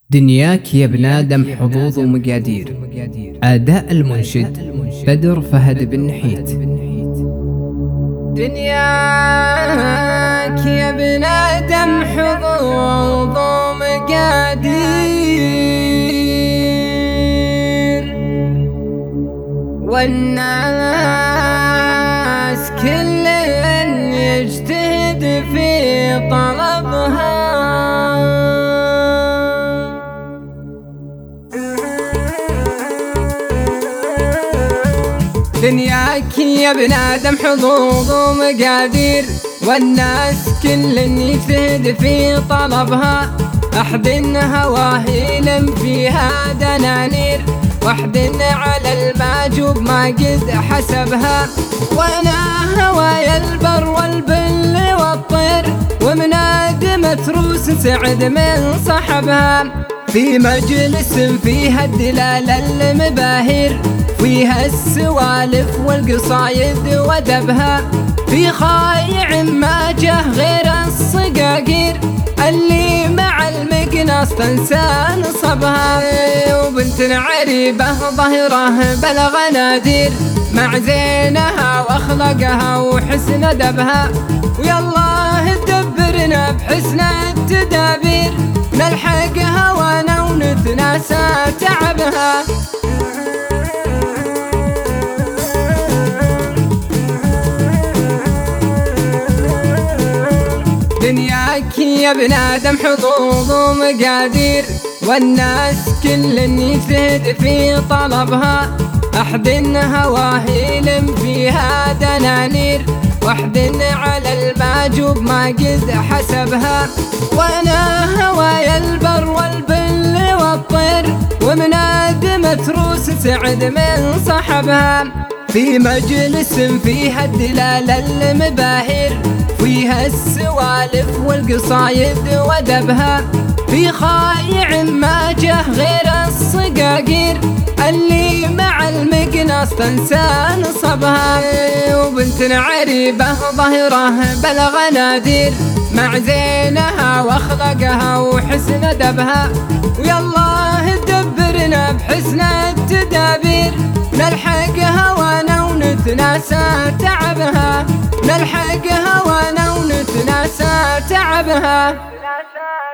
دنياك يا ابن آدم حظوظ ومقادير. أداء المنشد بدر فهد بن نحيت. دنياك يا ابن آدم حظوظ ومقادير، والناس كل يجتهد في طلبها. دنياك يا ابن آدم حظوظ ومقادير، والناس كل يجتهد في طلبها. أحد هواه يلم فيها دنانير، واحد على الماجوب ما قد حسبها. وانا هوايا البر والبل والطير، ومنادمة روس سعد من صحبها. في مجلس فيها الدلال المباهير، فيها السوالف والقصايد ودبها. في خايع ما جه غير الصقاقير، اللي مع المقناص تنسى نصبها. وبنت عريبة ظهره بلغ نادير، مع زينها واخلاقها وحسن ادبها. ويالله تدبرنا بحسن التدابير، نلحق هوانا ونتناسى تعبها. دنياك يا ابن آدم حظوظ ومقادير، والناس كل يجتهد في طلبها. أحد هواه يلم فيها دنانير، واحد على الماجوب ما قد حسبها. وانا هوايا البر والبل والطير، ومنادمة روس سعد من صحبها. في مجلس فيها الدلال المباهير، فيها السوالف والقصايد ودبها. في خايع ما جه غير الصقاقير، اللي مع المقناص تنسى نصبها. وبنت عريبة ظهره بلغ نادير، مع زينها واخلاقها وحسن ادبها. ويالله تدبرنا بحسن التدابير، نلحق هوانا ونتناسى تعبها. نلحق هوانا ونتناسى تعبها.